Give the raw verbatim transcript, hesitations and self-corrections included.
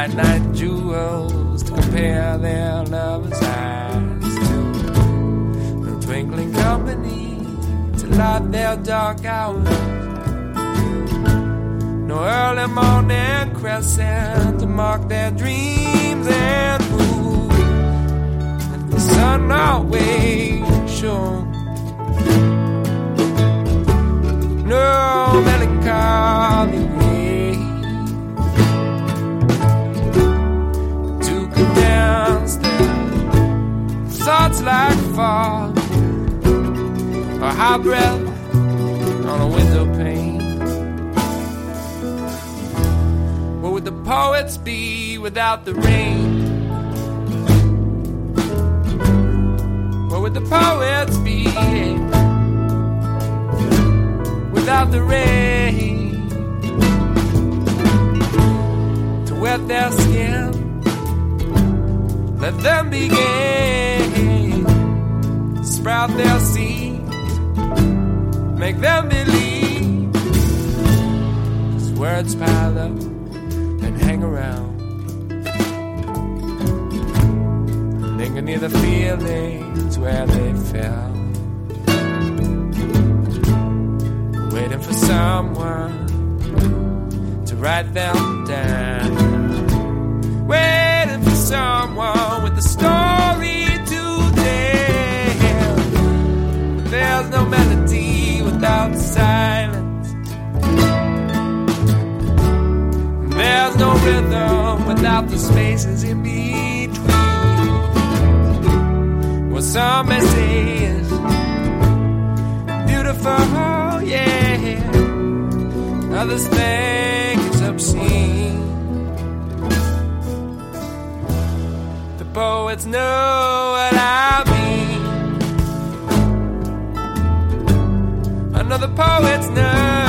bright night jewels to compare their lovers' eyes to. No twinkling company to light their dark hours. No early morning crescent to mark their dreams and moves. And the sun always shone. No melancholy way to condense their thoughts like fog, or hot breath on a window pane. What would the poets be without the rain? What would the poets be without the rain? To wet their skin, let them begin. Sprout their seeds, make them believe. As words pile up and hang around, linger near the feelings where they fell, waiting for someone to write them down, waiting for someone with a story to tell. But there's no melody without silence, there's no rhythm without the spaces in between. What some may say is beautiful, yeah, others think it's obscene. The poets know what I mean. Another poets know